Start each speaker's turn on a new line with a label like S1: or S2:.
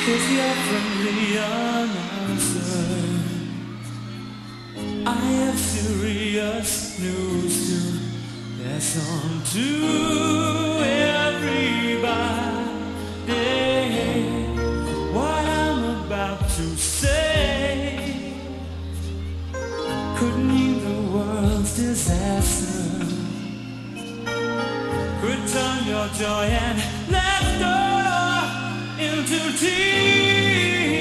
S1: Is your friendly announcer. I have serious news to pass on to everybody. What I'm about to say could mean the world's disaster, could turn your joy and laughter into tears.